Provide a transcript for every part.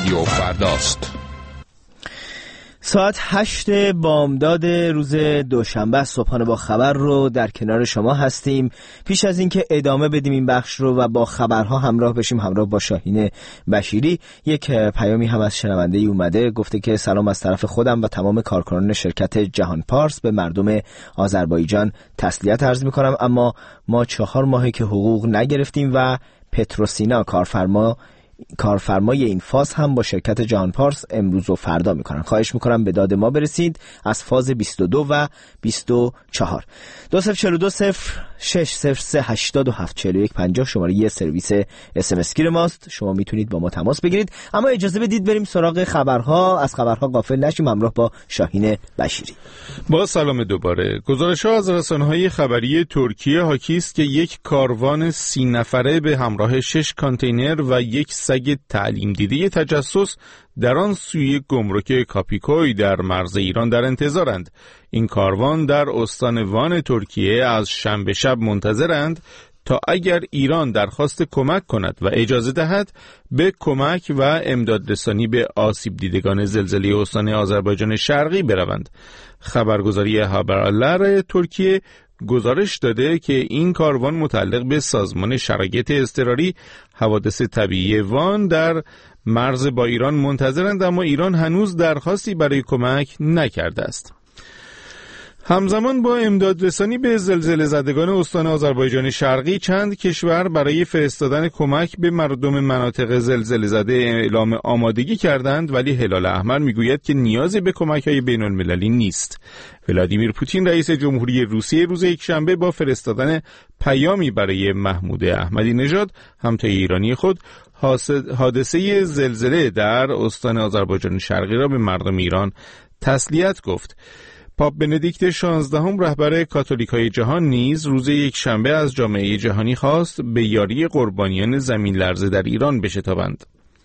رادیو فرداست. ساعت 8 بامداد روز دوشنبه صبحانه با خبر رو در کنار شما هستیم. پیش از اینکه ادامه بدیم این بخش رو و با خبرها همراه بشیم، همراه با شاهین بشیری، یک پیامی هم از شنونده‌ای اومده، گفته که سلام از طرف خودم و تمام کارکنان شرکت جهان پارس به مردم آذربایجان تسلیت عرض می‌کنم، اما ما 4 ماهه که حقوق نگرفتیم و پتروسینا کارفرمای این فاز هم با شرکت جهان پارس امروز و فردا میکنن. خواهش میکنم به داد ما برسید از فاز 22 و 24. 20420603874150 شماره یه سرویس SMS گیر ماست. شما میتونید با ما تماس بگیرید، اما اجازه بدید بریم سراغ خبرها. از خبرها غافل نشیم، همراه با شاهین بشیری. با سلام دوباره. گزارش‌ها از رسانه‌های خبری ترکیه حاکی است که یک کاروان 30 نفره به همراه 6 کانتینر و یک سگ تعلیم دیده تجسس در آن سوی گمرک کاپیکوی در مرز ایران در انتظارند. این کاروان در استان وان ترکیه از شنبه شب منتظرند تا اگر ایران درخواست کمک کند و اجازه دهد به کمک و امدادرسانی به آسیب دیدگان زلزله استان آذربایجان شرقی بروند. خبرگزاری هابرالر ترکیه گزارش داده که این کاروان متعلق به سازمان شرایط اضطراری حوادث طبیعی وان در مرز با ایران منتظرند، اما ایران هنوز درخواستی برای کمک نکرده است. همزمان با امدادرسانی به زلزله زدگان استان آذربایجان شرقی، چند کشور برای فرستادن کمک به مردم مناطق زلزله زده اعلام آمادگی کردند، ولی هلال احمر میگوید که نیازی به کمک‌های بین‌المللی نیست. ولادیمیر پوتین رئیس جمهوری روسیه روز یکشنبه با فرستادن پیامی برای محمود احمدی نژاد همتای ایرانی خود حادثه زلزله در استان آذربایجان شرقی را به مردم ایران تسلیت گفت. پاپ بندیکت 16 رهبر کاتولیکای جهان نیز روز یکشنبه از جامعه جهانی خواست به یاری قربانیان زمین لرزه در ایران بشتابند.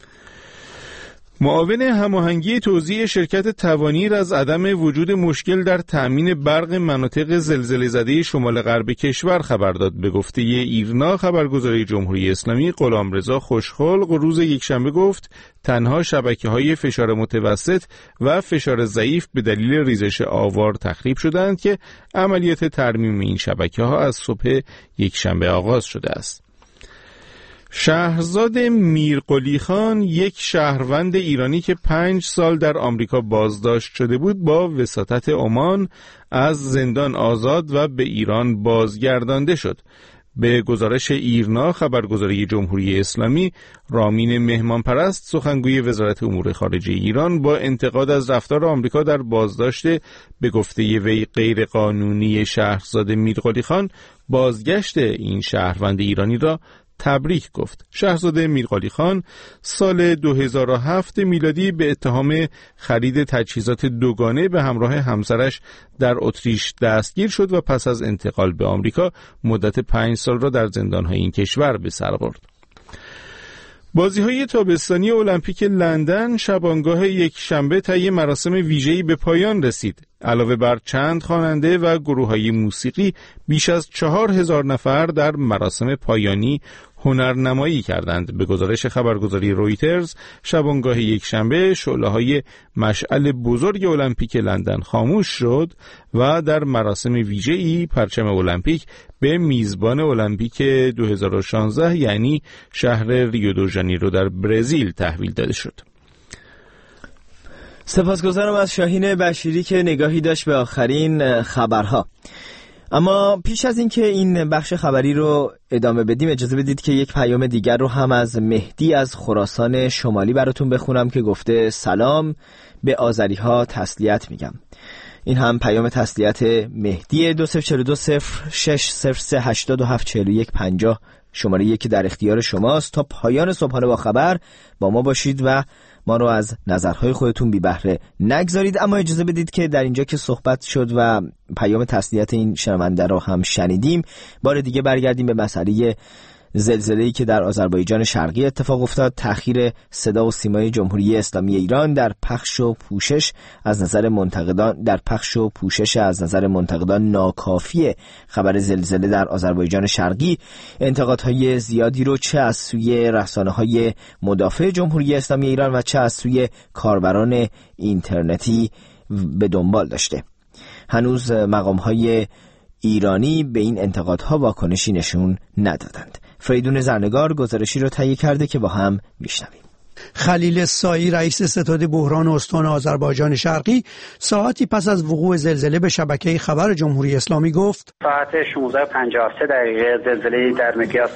معاون هماهنگی توزیع شرکت توانیر از عدم وجود مشکل در تأمین برق مناطق زلزله زده شمال غرب کشور خبر داد. به گفته ایرنا خبرگزاری جمهوری اسلامی، غلامرضا خوشخلق روز یکشنبه گفت تنها شبکه‌های فشار متوسط و فشار ضعیف به دلیل ریزش آوار تخریب شدند که عملیات ترمیم این شبکه‌ها از صبح یکشنبه آغاز شده است. شهرزاد میرقلی خان، یک شهروند ایرانی که 5 سال در آمریکا بازداشت شده بود، با وساطت عمان از زندان آزاد و به ایران بازگردانده شد. به گزارش ایرنا خبرگزاری جمهوری اسلامی، رامین مهمانپرست سخنگوی وزارت امور خارجه ایران با انتقاد از رفتار آمریکا در بازداشت به گفته وی غیر قانونی شهرزاد میرقلی خان، بازگشت این شهروند ایرانی را تبریک گفت. شهرزاده میرقلی خان سال 2007 میلادی به اتهام خرید تجهیزات دوگانه به همراه همسرش در اتریش دستگیر شد و پس از انتقال به آمریکا مدت 5 سال را در زندان‌های این کشور به سر برد. بازی‌های تابستانی المپیک لندن شبانگاه یک شنبه طی مراسم ویژه‌ای به پایان رسید. علاوه بر چند خواننده و گروه‌های موسیقی، بیش از 4000 نفر در مراسم پایانی هنرنمایی کردند. به گزارش خبرگزاری رویترز، شبانگاه یک شنبه شعله‌های مشعل بزرگ المپیک لندن خاموش شد و در مراسم ویژه‌ای پرچم المپیک به میزبان المپیک 2016 یعنی شهر ریو دو ژانیرو در برزیل تحویل داده شد. سپاسگزارم از شاهین بشیری که نگاهی داشت به آخرین خبرها. اما پیش از اینکه این بخش خبری رو ادامه بدیم، اجازه بدید که یک پیام دیگر رو هم از مهدی از خراسان شمالی براتون بخونم که گفته سلام، به آذری ها تسلیت میگم. این هم پیام تسلیت مهدی. 20420603874150 شماره یکی در اختیار شماست. تا پایان صبحانه با خبر با ما باشید و ما رو از نظرهای خودتون بی بهره نگذارید. اما اجازه بدید که در اینجا که صحبت شد و پیام تسلیت این شنونده رو هم شنیدیم، بار دیگه برگردیم به مسئله زلزله‌ای که در آذربایجان شرقی اتفاق افتاد تأخیر صدا و سیمای جمهوری اسلامی ایران در پخش و پوشش از نظر منتقدان ناکافی خبر زلزله در آذربایجان شرقی انتقادهای زیادی رو چه از سوی رسانه‌های مدافع جمهوری اسلامی ایران و چه از سوی کاربران اینترنتی به دنبال داشته. هنوز مقام‌های ایرانی به این انتقادها واکنشی نشون ندادند. فریدون زرنگار گزارشی رو تهیه کرده که با هم میشنویم. خلیل سایی رئیس ستاد بحران استان آذربایجان شرقی ساعتی پس از وقوع زلزله به شبکه خبر جمهوری اسلامی گفت ساعت 16:53 زلزله در مقیاس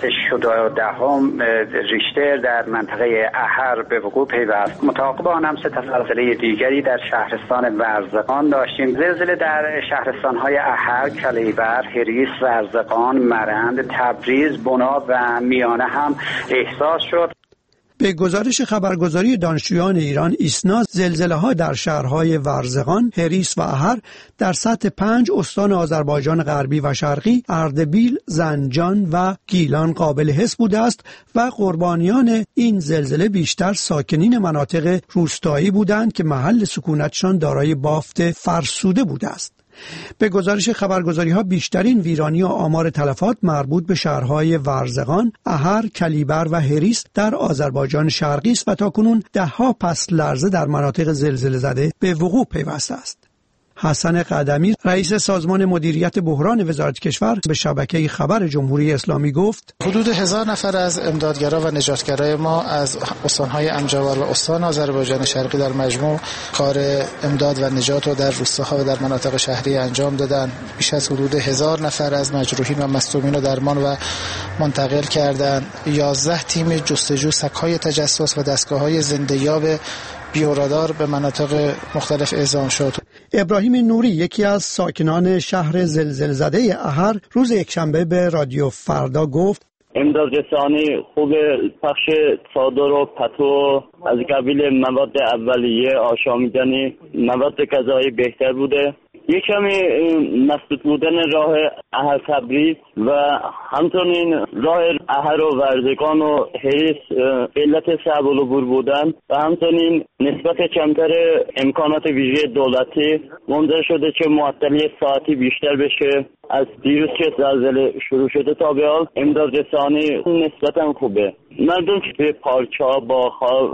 7.10 ریشتر در منطقه احر به وقوع پیوست. متعاقب آن هم 3 زلزله دیگری در شهرستان ورزقان داشتیم. زلزله در شهرستان‌های احر، کلیبر، هریس، ورزقان، مرند، تبریز، بنا و میانه هم احساس شد. به گزارش خبرگزاری دانشجویان ایران ایسنا، زلزله‌ها در شهرهای ورزقان، هریس و احر در سطح 5 استان آذربایجان غربی و شرقی، اردبیل، زنجان و گیلان قابل حس بوده است و قربانیان این زلزله بیشتر ساکنین مناطق روستایی بودند که محل سکونتشان دارای بافت فرسوده بوده است. به گزارش خبرگزاری‌ها بیشترین ویرانی و آمار تلفات مربوط به شهرهای ورزقان، احر، کلیبر و هریس در آذربایجان شرقی است و تاکنون 10 پس لرزه در مناطق زلزله زده به وقوع پیوسته است. حسن قدمی رئیس سازمان مدیریت بحران وزارت کشور به شبکه خبر جمهوری اسلامی گفت حدود 1000 نفر از امدادگرا و نجاتگرای ما از استانهای امجوار و استان آذربایجان شرقی در مجموع کار امداد و نجات رو در روستاها و در مناطق شهری انجام دادن. بیش از حدود 1000 نفر از مجروحین و مصدومین رو درمان و منتقل کردند. 11 تیم جستجو، سگ‌های تجسس و دستگاه‌های زنده‌یاب بیورادار به مناطق مختلف اعزام شد. ابراهیم نوری یکی از ساکنان شهر زلزله زده احر روز یکشنبه به رادیو فردا گفت امداد رسانی خوب، پخش چادر و پتو از قبیل مواد اولیه، آشامیدنی، مواد غذایی بهتر بوده. یک کمی مسدود بودن راه احر تبریز و همچنین راه احر و ورزگان و هریس علت صعب العبور بودن و همچنین نسبت کمتر امکانات ویژه دولتی منجر شده که معطلی ساعتی بیشتر بشه. از دیروز که زلزله شروع شده تا به حال امداد رسانی نسبتا خوبه. مردم که به پارک‌ها با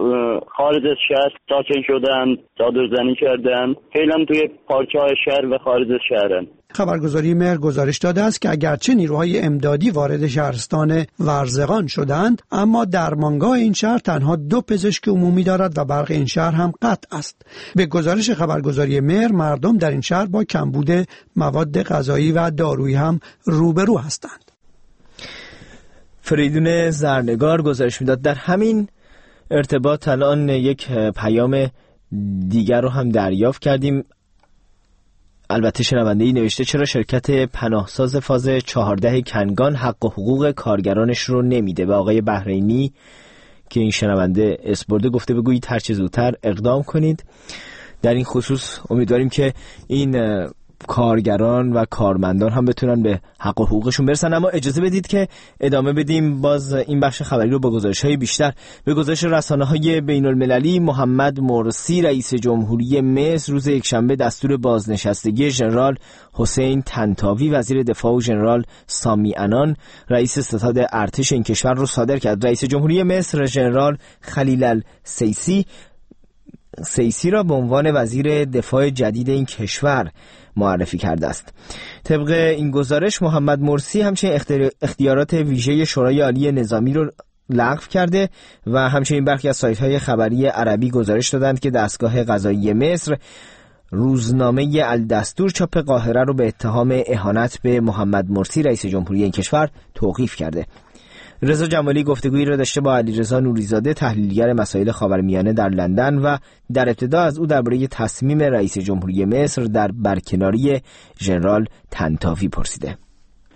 خارج از شهر ساکن شدن، چادرزنی کردن، فعلا توی پارک‌های شهر و خارج از شهرن. خبرگزاری مهر گزارش داده است که اگرچه نیروهای امدادی وارد شهرستان ورزقان شدند، اما درمانگاه این شهر تنها 2 پزشک عمومی دارد و برق این شهر هم قطع است. به گزارش خبرگزاری مهر، مردم در این شهر با کمبود مواد غذایی و دارویی هم روبرو هستند. فریدون زرنگار گزارش میداد. در همین ارتباط الان یک پیام دیگر رو هم دریافت کردیم. البته شنونده‌ای نوشته چرا شرکت پناهساز فاز 14 کنگان حق و حقوق کارگرانش رو نمیده؟ به آقای بحرینی که این شنونده اسپورده گفته بگویید هر چه زودتر اقدام کنید. در این خصوص امیدواریم که این کارگران و کارمندان هم بتونن به حق و حقوقشون برسن. اما اجازه بدید که ادامه بدیم باز این بخش خبری رو با گزارش‌های بیشتر. به گزارش رسانه‌های بین‌المللی، محمد مرسی رئیس جمهوری مصر روز یکشنبه دستور بازنشستگی ژنرال حسین طنطاوی وزیر دفاع و ژنرال سامی عنان رئیس ستاد ارتش این کشور رو صادر کرد. رئیس جمهوری مصر ژنرال خلیل السیسی را به عنوان وزیر دفاع جدید این کشور معرفی کرده است. طبق این گزارش محمد مرسی همچنین اختیارات ویژه شورای عالی نظامی رو لغو کرده و همچنین برخی از سایت‌های خبری عربی گزارش دادند که دستگاه قضایی مصر روزنامه الدستور چاپ قاهره رو به اتهام اهانت به محمد مرسی رئیس جمهوری این کشور توقیف کرده. رضا جمالی گفتگویی را داشته با علیرضا نوریزاده تحلیلگر مسائل خاورمیانه در لندن و در ابتدا از او درباره تصمیم رئیس جمهوری مصر در برکناری ژنرال طنطاوی پرسیده.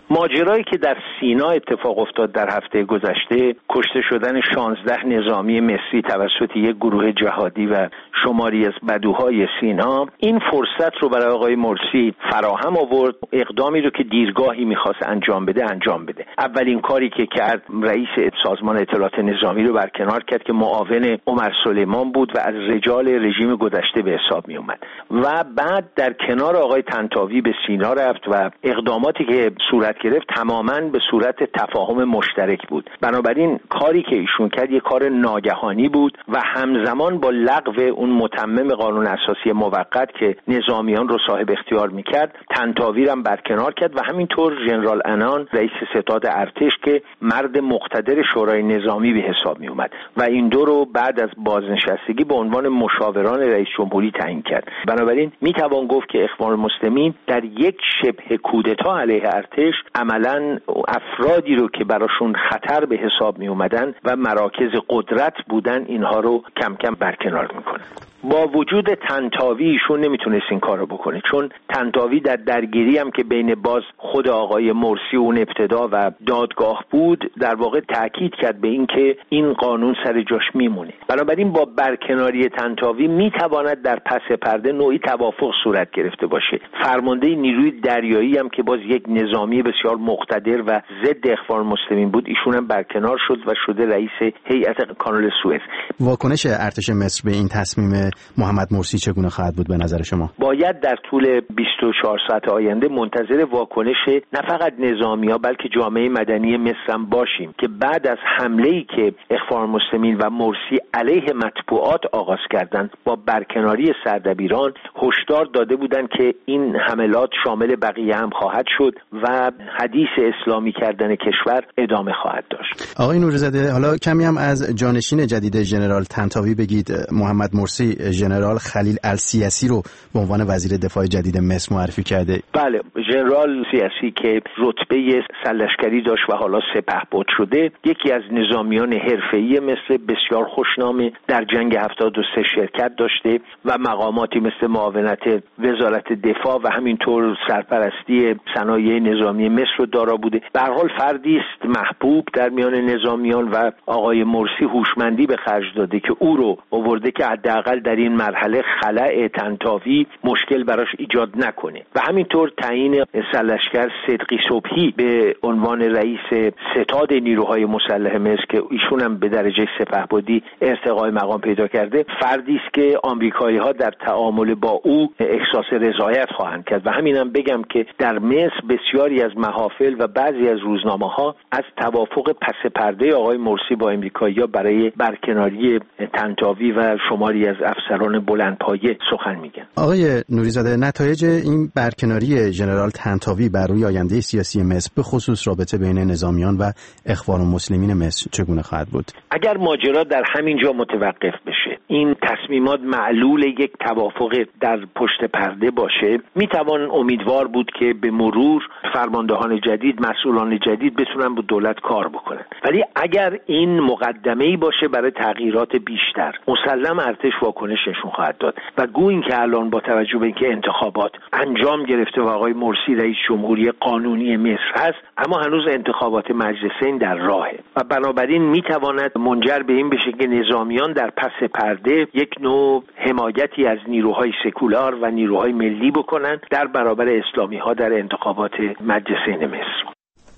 ماجرایی که در سینا اتفاق افتاد در هفته گذشته، کشته شدن 16 نظامی مصری توسط یک گروه جهادی و شماری از بدوهای سینا، این فرصت رو برای آقای مرسی فراهم آورد، اقدامی رو که دیرگاهی میخواست انجام بده. اولین کاری که کرد، رئیس سازمان اطلاعات نظامی رو برکنار کرد که معاون عمر سلیمان بود و از رجال رژیم گذشته به حساب می اومد و بعد در کنار آقای طنطاوی به سینا رفت و اقداماتی که صورت گرفت تماماً به صورت تفاهم مشترک بود. بنابراین کاری که ایشون کرد یک کار ناگهانی بود و همزمان با لغو اون متمم قانون اساسی موقت که نظامیان رو صاحب اختیار میکرد، طنطاوی رو هم برکنار کرد و همینطور ژنرال عنان رئیس ستاد ارتش که مرد مقتدر شورای نظامی به حساب می اومد و این دو رو بعد از بازنشستگی به عنوان مشاوران رئیس جمهوری تعیین کرد. بنابراین می توان گفت که اخوان المسلمین در یک شبه کودتا علیه ارتش عملاً افرادی رو که براشون خطر به حساب می اومدن و مراکز قدرت بودن اینها رو کم کم برکنار میکنه. با وجود طنطاوی ایشون نمیتونست این کارو بکنه، چون طنطاوی در درگیری هم که بین باز خود آقای مرسی اون ابتدا و دادگاه بود، در واقع تاکید کرد به این که این قانون سر جاش میمونه. بنابراین با برکناری طنطاوی میتواند در پس پرده نوعی توافق صورت گرفته باشه. فرمانده نیروی دریایی هم که باز یک نظامی بسیار مقتدر و ضد اخوان المسلمین بود، ایشون هم برکنار شد و شده رئیس هیئت کانال سوئز. واکنش ارتش مصر به این تصمیم محمد مرسی چگونه خواهد بود به نظر شما؟ باید در طول 24 ساعت آینده منتظر واکنش نه فقط نظامی‌ها بلکه جامعه مدنی مصر هم باشیم که بعد از حمله‌ای که اخوان المسلمین و مرسی علیه مطبوعات آغاز کردند با برکناری سردبیران، هشدار داده بودند که این حملات شامل بقیه هم خواهد شد و حدیث اسلامی کردن کشور ادامه خواهد داشت. آقای نوری‌زاده، حالا کمی هم از جانشین جدید ژنرال طنطاوی بگید. محمد مرسی ژنرال خلیل السیسی رو به عنوان وزیر دفاع جدید مصر معرفی کرده. بله، ژنرال سیسی که رتبه سرلشکری داشت و حالا سپهبد شده، یکی از نظامیان حرفه‌ای مصر، بسیار خوشنامه، در جنگ 73 شرکت داشته و مقاماتی مثل معاونت وزارت دفاع و همینطور سرپرستی صنایع نظامی مصر رو دارا بوده. به هر حال فردی است محبوب در میان نظامیان و آقای مرسی هوشمندی به خرج داده که او رو آورده که حداقل در این مرحله خلأ طنطاوی مشکل براش ایجاد نکنه و همینطور تعیین سرلشکر صدقی صبحی به عنوان رئیس ستاد نیروهای مسلح مصر که ایشون هم به درجه سپهبدی ارتقای مقام پیدا کرده، فردی است که آمریکایی‌ها در تعامل با او احساس رضایت خواهند کرد و همینم بگم که در مصر بسیاری از محافل و بعضی از روزنامه‌ها از توافق پس پرده آقای مرسی با آمریکایی‌ها برای برکناری طنطاوی و شماری از افسران بلندپایه سخن میگن. آقای نوری‌زاده، نتایج این برکناری ژنرال طنطاوی بر روی آینده سیاسی مصر به خصوص رابطه بین نظامیان و اخوان المسلمین مصر چگونه خواهد بود؟ اگر ماجرا در همین جا متوقف بشه، این تصمیمات معلول یک توافق در پشت پرده باشه، میتوان امیدوار بود که به مرور فرماندهان جدید، مسئولان جدید بتونن با دولت کار بکنن. ولی اگر این مقدمه‌ای باشه برای تغییرات بیشتر، مسلم ارتش واکنش نشون خواهد داد و گویی که الان با توجه به اینکه انتخابات انجام گرفته و آقای مرسی رئیس جمهوری قانونی مصر هست، اما هنوز انتخابات مجلسین در راهه و بنابراین میتواند منجر به این بشه که نظامیان در پس پرده یک نوع حمایتی از نیروهای سکولار و نیروهای ملی بکنن در برابر اسلامی ها در انتخابات مجلسین مصر.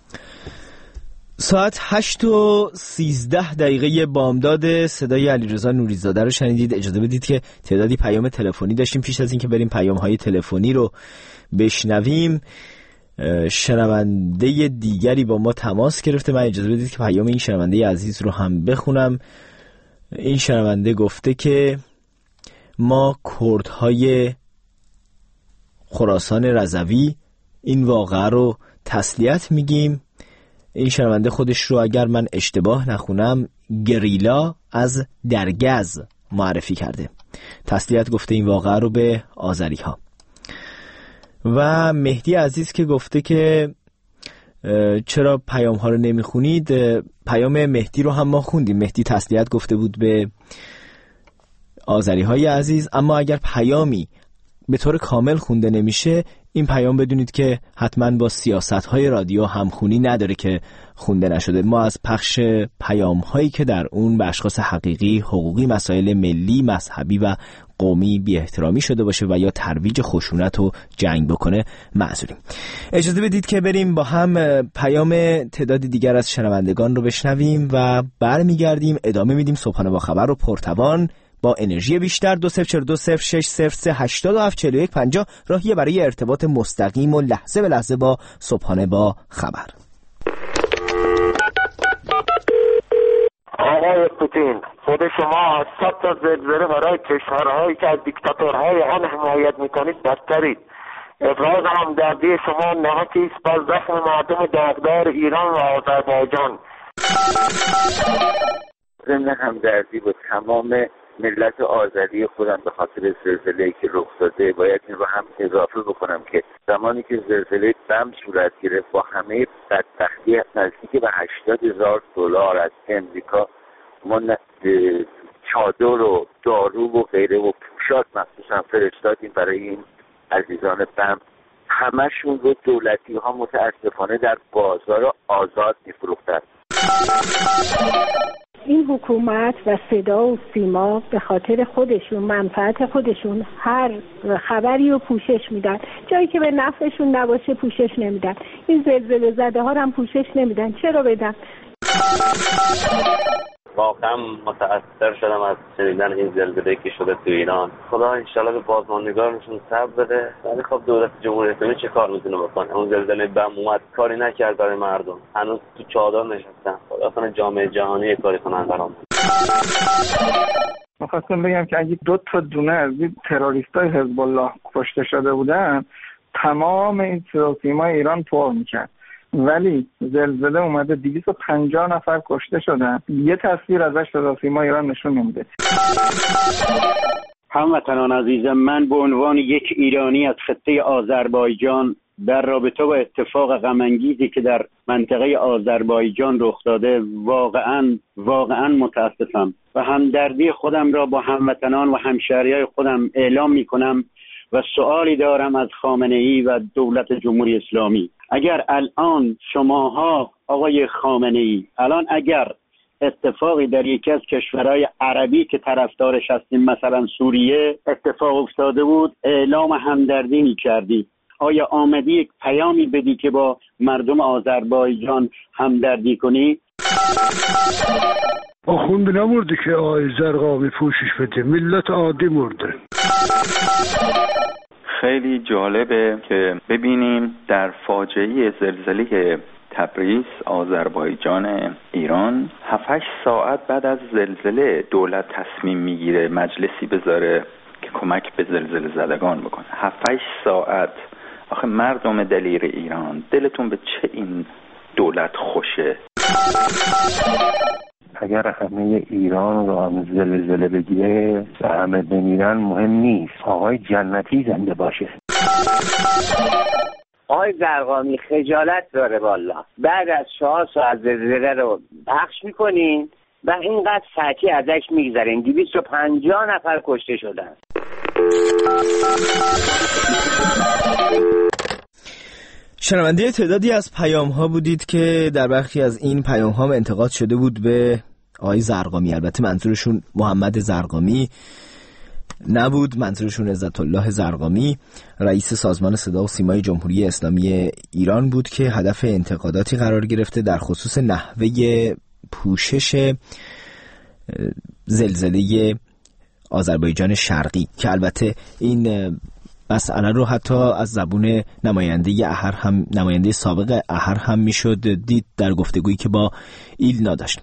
ساعت 8:13 بامداد صدای علیرضا نوری‌زاده رو شنیدید. اجازه بدید که تعدادی پیام تلفنی داشتیم. پیش از اینکه بریم پیام‌های تلفنی رو بشنویم، شنونده دیگری با ما تماس گرفته. من اجازه بدید که پیام این شنونده عزیز رو هم بخونم. این شنونده گفته که ما کردهای خراسان رضوی این واقعه رو تسلیت میگیم. این شنونده خودش رو اگر من اشتباه نخونم گریلا از درگز معرفی کرده. تسلیت گفته این واقعه رو به آذری ها. و مهدی عزیز که گفته که چرا پیام ها رو نمیخونید، پیام مهدی رو هم ما خوندیم. مهدی تسلیت گفته بود به آذری های عزیز، اما اگر پیامی به طور کامل خونده نمیشه، این پیام بدونید که حتما با سیاست‌های رادیو همخونی نداره که خونده نشده. ما از پخش پیام‌هایی که در اون به اشخاص حقیقی، حقوقی، مسائل ملی، مذهبی و قومی بی احترامی شده باشه و یا ترویج خشونت و جنگ بکنه معذوریم. اجازه بدید که بریم با هم پیام تعدادی دیگر از شنوندگان رو بشنویم و برمیگردیم ادامه میدیم صبحانه با خبر رو پرتوان با انرژی بیشتر. 20420603874150 راهیه برای ارتباط مستقیم و لحظه به لحظه با صبحانه با خبر. آقای پوتین، خود شما از 100 تا زلزله برای کشورهایی که از دیکتاتورهای آن حمایت میکنید بدترید. ابراز همدردی شما نمکی است بر زخم مردم داغدار ایران و آذربایجان. ضمن همدردی با تمام ملت آذری خودم به خاطر زلزله‌ای که رخ داده باید این رو هم اضافه بکنم که زمانی که زلزله بم صورت گرفت با همه بدبختی نزدیک به $80,000 از امریکا ما چادر و دارو و غیره و پوشاک مخصوصا فرستادیم برای این عزیزان بم. همشون رو دولتی ها متاسفانه در بازار آزاد می‌فروختن. این حکومت و صدا و سیما به خاطر خودشون، منفعت خودشون، هر خبری رو پوشش میدن. جایی که به نفعشون نباشه پوشش نمیدن. این زلزله زده ها هم پوشش نمیدن. چرا بدن؟ واقعا متأثر شدم از شنیدن این زلزله‌ای که شده تو ایران. خدا انشالله به بازماندگانشون صبر بده. ولی خب دولت جمهوری اسلامی چه کار میتونه بکنه؟ اون زلزله بم اومد کاری نکرد برای مردم. هنوز تو چادر نشستن. خدا کنه جامعه جهانی کاری کنن برام. می‌خواستم بگم که اگه 2 تا دونه از این تروریستای حزب الله کشته شده بودن، تمام این سیمای ایران پر می‌کرد. ولی زلزله اومده 250 نفر کشته شدن. یه تصویر ازش صدا سیما ایران نشون نمیده. هموطنان عزیزم، من به عنوان یک ایرانی از خطه آذربایجان در رابطه با اتفاق غم انگیزی که در منطقه آذربایجان رخ داده واقعا متاسفم و همدردی خودم را با هموطنان و همشهریای خودم اعلام می‌کنم و سؤالی دارم از خامنه‌ای و دولت جمهوری اسلامی. اگر الان شماها آقای خامنه‌ای اگر اتفاقی در یکی از کشورهای عربی که طرفدارش هستیم مثلا سوریه اتفاق افتاده بود اعلام همدردی می‌کردی، آیا آمدی یک پیامی بدی که با مردم آذربایجان همدردی کنی؟ آخوند نمورده که آقای زرقامی پوشش بده، ملت عادی مرده. خیلی جالبه که ببینیم در فاجعه زلزله تبریز آذربایجان ایران 7-8 ساعت بعد از زلزله دولت تصمیم میگیره مجلسی بذاره که کمک به زلزله زدگان بکنه. 7-8 ساعت. آخه مردم دلیر ایران، دلتون به چه این دولت خوشه؟ اگر همه ایران رو هم زلزله بگیره و همه بمیرن مهم نیست، آقای جنتی زنده باشه. آقای زرقامی خجالت داره والا. بعد از 4 ساعت زلزله رو پخش میکنین و اینقدر ساعتی ازش میگذارین. 250 نفر کشته شدن. شنونده تعدادی از پیام ها بودید که در برخی از این پیام ها انتقاد شده بود به آقای زرقامی. البته منظورشون محمد زرقامی نبود، منظورشون عزت الله زرقامی، رئیس سازمان صدا و سیمای جمهوری اسلامی ایران بود که هدف انتقاداتی قرار گرفته در خصوص نحوه پوشش زلزله آذربایجان شرقی که البته این مسئله رو حتی از زبون نماینده سابق احر هم میشد دید در گفتگویی که با ایلنا داشت.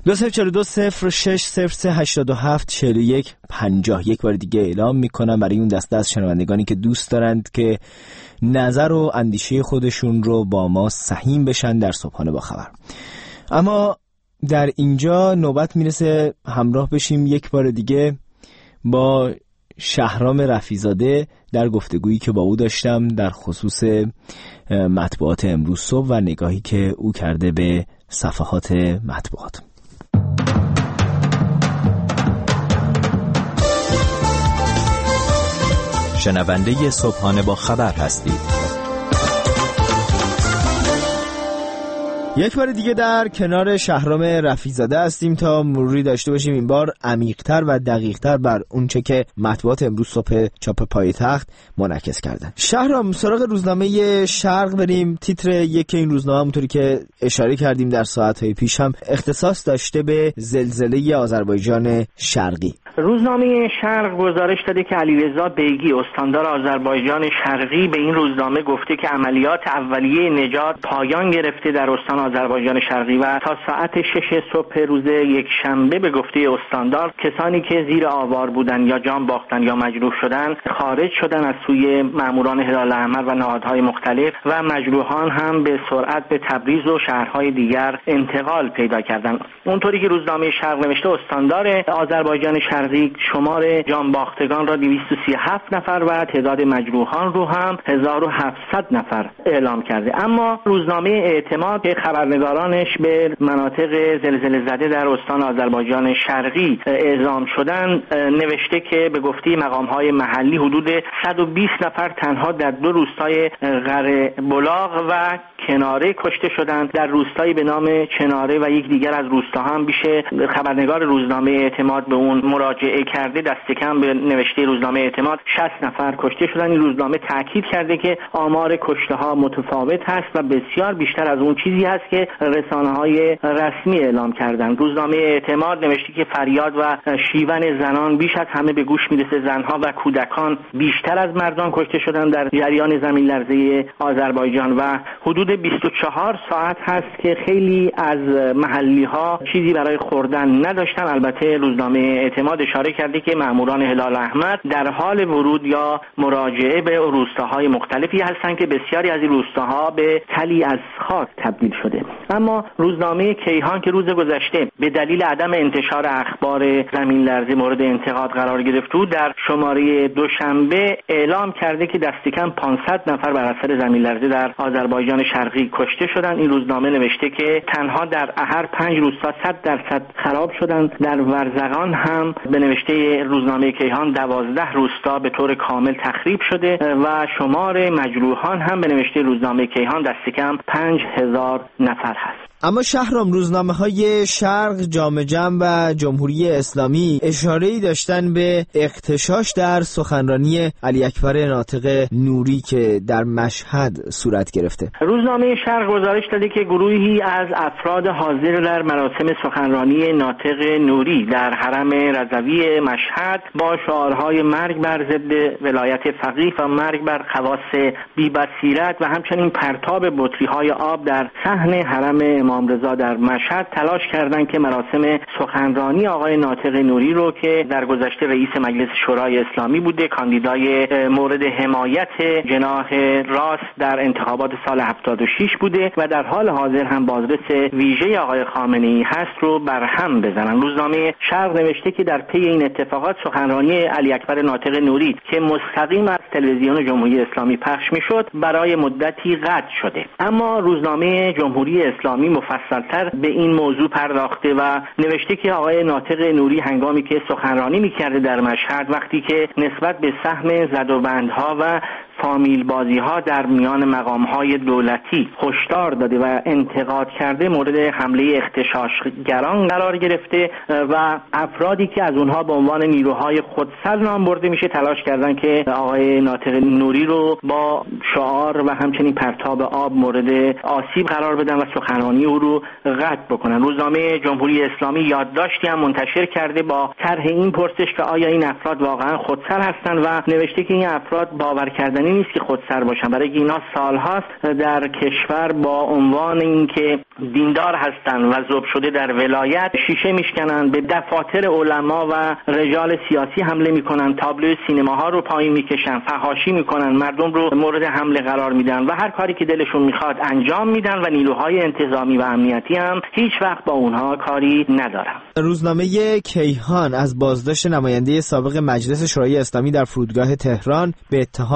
20420603874150. یک بار دیگه اعلام میکنم برای اون دسته از شنوندگانی که دوست دارند که نظر و اندیشه خودشون رو با ما سهیم بشن در صبحانه با خبر. اما در اینجا نوبت میرسه همراه بشیم یک بار دیگه با شهرام رفیزاده در گفتگویی که با او داشتم در خصوص مطبوعات امروز صبح و نگاهی که او کرده به صفحات مطبوعات. شنونده صبحانه با خبر هستید. یک بار دیگه در کنار شهرام رفیع‌زاده هستیم تا مروری داشته باشیم این بار عمیق‌تر و دقیق‌تر بر اونچه که مطبوعات امروز صبح چاپ پایتخت منعکس کردن. شهرام، سراغ روزنامه شرق بریم. تیتر یک این روزنامه همونطوری که اشاره کردیم در ساعت‌های پیش هم اختصاص داشته به زلزله آذربایجان شرقی. روزنامه شرق گزارش داده که علیرضا بیگی استاندار آذربایجان شرقی به این روزنامه گفته که عملیات اولیه نجات پایان گرفته در استان آذربایجان شرقی و تا ساعت 6 صبح روز یکشنبه به گفته استاندار کسانی که زیر آوار بودند یا جان باختند یا مجروح شدند خارج شدند از سوی ماموران هلال احمر و نهادهای مختلف و مجروحان هم به سرعت به تبریز و شهرهای دیگر انتقال پیدا کردند. اونطوری که روزنامه شرق نوشته استاندار آذربایجان شرقی شمار جان باختگان را 237 نفر و تعداد مجروحان رو هم 1700 نفر اعلام کرده. اما روزنامه اعتماد که خبرنگارانش به مناطق زلزله زده در استان آذربایجان شرقی اعزام شدن نوشته که به گفته مقام‌های محلی حدود 120 نفر تنها در 2 روستای قره بلاغ و کناره کشته شدند. در روستایی به نام چناره و یک دیگر از روستاها هم بیشه خبرنگار روزنامه اعتماد به اون مراجعه کرده. دست کم به نوشته روزنامه اعتماد 60 نفر کشته شدند. این روزنامه تاکید کرده که آمار کشته‌ها متفاوت هست و بسیار بیشتر از اون چیزی هست که رسانه‌های رسمی اعلام کردند. روزنامه اعتماد نوشته که فریاد و شیون زنان بیش از همه به گوش میرسه. زنها و کودکان بیشتر از مردان کشته شدند در جریان زمین لرزه آذربایجان و حدود 24 ساعت هست که خیلی از محلی‌ها چیزی برای خوردن نداشتن. البته روزنامه اعتماد اشاره کرده که ماموران هلال احمر در حال ورود یا مراجعه به روستاهای مختلفی هستند که بسیاری از این روستاها به تلی از خاک تبدیل شده. اما روزنامه کیهان که روز گذشته به دلیل عدم انتشار اخبار زمین لرزه مورد انتقاد قرار گرفت بود در شماره دوشنبه اعلام کرده که دست کم 500 نفر بر اثر زمین لرزه در آذربایجان شرقی کشته شدند. این روزنامه نوشته که تنها در احر 5 روستا 100% خراب شدند. در ورزقان هم به نوشته روزنامه کیهان 12 روستا به طور کامل تخریب شده و شمار مجروحان هم به نوشته روزنامه کیهان دست کم 5000 نفر هست. اما شهرام، روزنامه‌های شرق، جامعه جمع و جمهوری اسلامی اشاره‌ای داشتن به اغتشاش در سخنرانی علی اکبر ناطق نوری که در مشهد صورت گرفته. روزنامه شرق گزارش داده که گروهی از افراد حاضر در مراسم سخنرانی ناطق نوری در حرم رضوی مشهد با شعارهای مرگ بر ضد ولایت فقیه و مرگ بر خواص بی‌بصیرت و همچنین پرتاب بطری‌های آب در صحن حرم امام رضا در مشهد تلاش کردند که مراسم سخنرانی آقای ناطق نوری رو که در گذشته رئیس مجلس شورای اسلامی بوده، کاندیدای مورد حمایت جناح راست در انتخابات سال 76 بوده و در حال حاضر هم بازرس ویژه آقای خامنه‌ای هست رو برهم بزنن. روزنامه شرق نوشته که در پی این اتفاقات سخنرانی علی اکبر ناطق نوری که مستقیم از تلویزیون جمهوری اسلامی پخش میشد برای مدتی قطع شده. اما روزنامه جمهوری اسلامی مفصل‌تر به این موضوع پرداخته و نوشته که آقای ناطق نوری هنگامی که سخنرانی می‌کرده در مشهد وقتی که نسبت به سهم زدوبندها و فامیل بازی ها در میان مقام های دولتی هشدار داده و انتقاد کرده مورد حمله اغتشاشگران قرار گرفته و افرادی که از اونها به عنوان نیروهای خودسر نام برده میشه تلاش کردن که آقای ناطق نوری رو با شعار و همچنین پرتاب آب مورد آسیب قرار بدن و سخنرانی او رو قطع بکنن. روزنامه جمهوری اسلامی یادداشتی هم منتشر کرده با طرح این پرسش که آیا این افراد واقعا خودسر هستند و نوشته که این افراد باور کردنی نیست که خودسر باشن، برای اینکه اینا سالهاست در کشور با عنوان اینکه دیندار هستن و ذوب شده در ولایت شیشه میشکنن، به دفاتر علما و رجال سیاسی حمله میکنن، تابلو سینماها رو پایین میکشن، فحاشی میکنن، مردم رو مورد حمله قرار میدن و هر کاری که دلشون میخواد انجام میدن و نیروهای انتظامی و امنیتی هم هیچ وقت با اونها کاری ندارن. روزنامه کیهان از بازداشت نماینده سابق مجلس شورای اسلامی در فرودگاه تهران به اتهام اونچه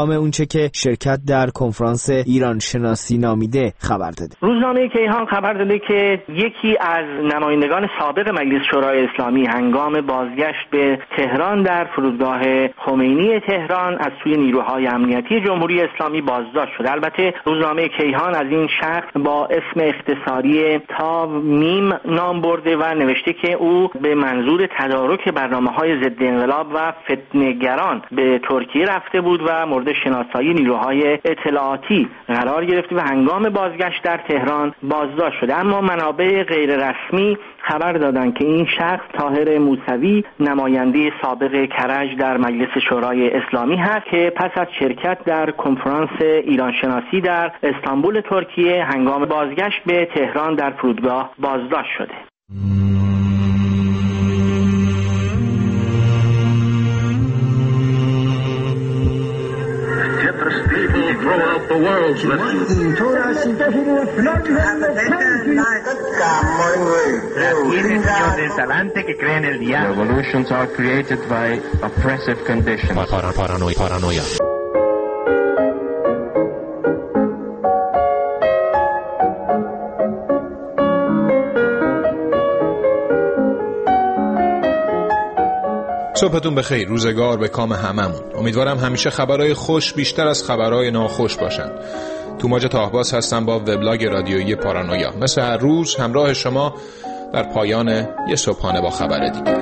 آنچه که شرکت در کنفرانس ایران شناسی نامیده خبر داده. روزنامه کیهان خبر داده که یکی از نمایندگان سابق مجلس شورای اسلامی هنگام بازگشت به تهران در فرودگاه خمینی تهران از سوی نیروهای امنیتی جمهوری اسلامی بازداشت شده. البته روزنامه کیهان از این شخص با اسم اختصاری تاو میم نام برده و نوشته که او به منظور تدارک برنامه‌های ضد انقلاب و فتنه‌گران به ترکیه رفته بود و مورد شناسایی نیروهای اطلاعاتی قرار گرفته و هنگام بازگشت در تهران بازداشت شده. اما منابع غیر رسمی خبر دادند که این شخص طاهر موسوی نماینده سابق کرج در مجلس شورای اسلامی هست که پس از شرکت در کنفرانس ایران شناسی در استانبول ترکیه هنگام بازگشت به تهران در فرودگاه بازداشت شده. Revolutions are created by oppressive conditions. Paranoia. صبحتون بخیر، روزگار به کام هممون. امیدوارم همیشه خبرهای خوش بیشتر از خبرهای ناخوش باشن. توماج طاهباز هستم با وبلاگ رادیویی پارانویا. مثل هر روز همراه شما در پایان یه صبحانه با خبر دیگه.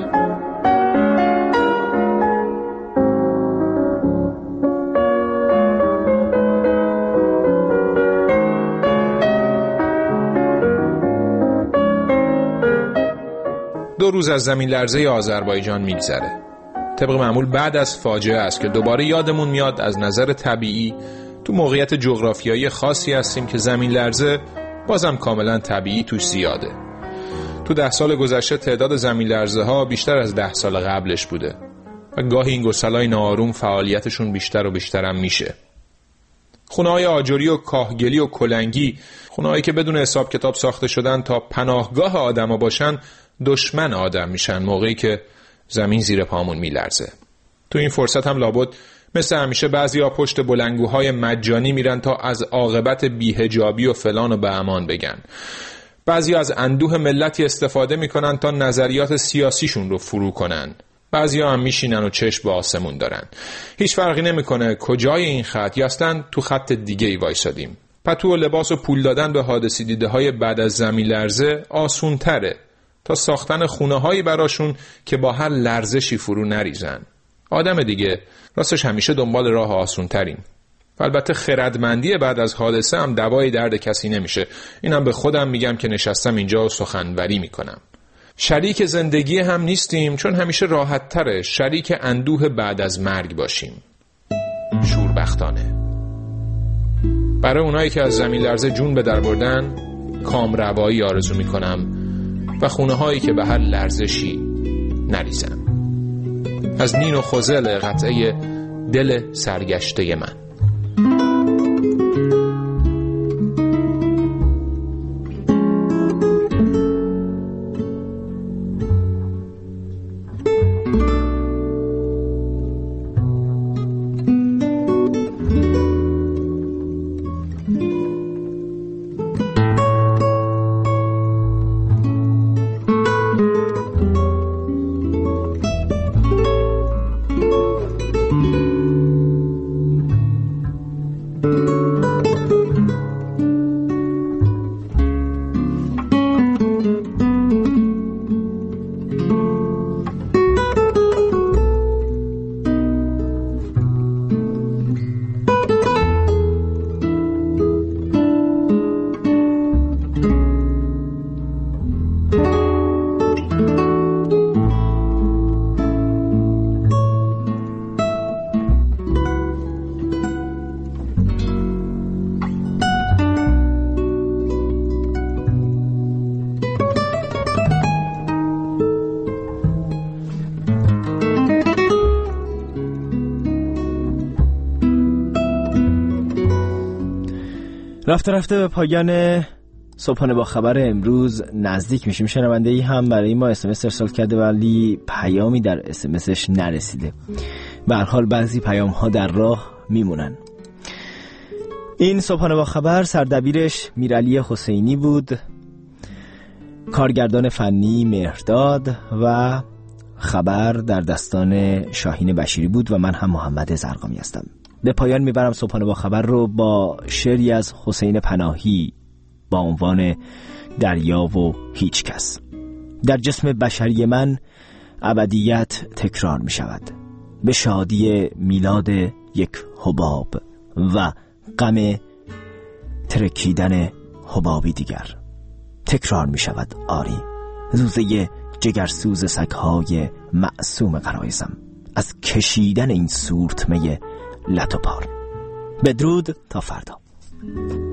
دو روز از زمین لرزه آذربایجان میگذره. طبق معمول بعد از فاجعه است که دوباره یادمون میاد از نظر طبیعی تو موقعیت جغرافیایی خاصی هستیم که زمین لرزه بازم کاملا طبیعی توش زیاده. تو 10 سال گذشته تعداد زمین لرزه ها بیشتر از 10 سال قبلش بوده و گاهی این گسلای ناآروم فعالیتشون بیشتر و بیشتر هم میشه. خونه‌های آجری و کاهگلی و کلنگی، خونه‌هایی که بدون حساب کتاب ساخته شدن تا پناهگاه آدما باشن، دشمن آدم میشن موقعی که زمین زیر پامون میلرزه. تو این فرصت هم لابد مثل همیشه بعضیا پشت بلندگوهای مجانی میرن تا از عاقبت بی‌حجابی و فلان و بهمان بگن. بعضیا از اندوه ملتی استفاده میکنن تا نظریات سیاسیشون رو فرو کنن. بعضیا هم میشینن و چشم به آسمون دارن. هیچ فرقی نمیکنه کجای این خط، یا اصلا تو خط دیگه ای وایسادیم. پتو و لباس و پول دادن به حادثی دیده های بعد از زمین لرزه آسون تره تا ساختن خونه هایی براشون که با هر لرزشی فرو نریزن. آدم دیگه راستش همیشه دنبال راه آسون تریم. البته خردمندی بعد از حادثه هم دوای درد کسی نمیشه. اینم به خودم میگم که نشستم اینجا و سخنوری میکنم. شریک زندگی هم نیستیم، چون همیشه راحت تره شریک اندوه بعد از مرگ باشیم. شوربختانه. برای اونایی که از زمین لرزه جون به در بردن کامروایی آرزو میکنم و خونه هایی که به هر لرزشی نریزن. از نین و خوزل قطعه دل سرگشته من. رفته رفته به پایان صبحانه با خبر امروز نزدیک میشیم. شنونده ای هم برای ما اسمس ارسال کرده ولی پیامی در اسمسش نرسیده. به هر حال بعضی پیام ها در راه میمونن. این صبحانه با خبر سردبیرش میرعلی حسینی بود، کارگردان فنی مهرداد و خبر در دستان شاهین بشیری بود و من هم محمد زرقامی هستم. به پایان میبرم صبحانه با خبر رو با شعری از حسین پناهی با عنوان دریا و هیچ کس. در جسم بشری من ابدیت تکرار می شود، به شادی میلاد یک حباب و غم ترکیدن حبابی دیگر. تکرار می شود آری، زوزه جگرسوز سگهای معصوم غرایزم از کشیدن این سورتمه لط و پار. بدرود تا فردا.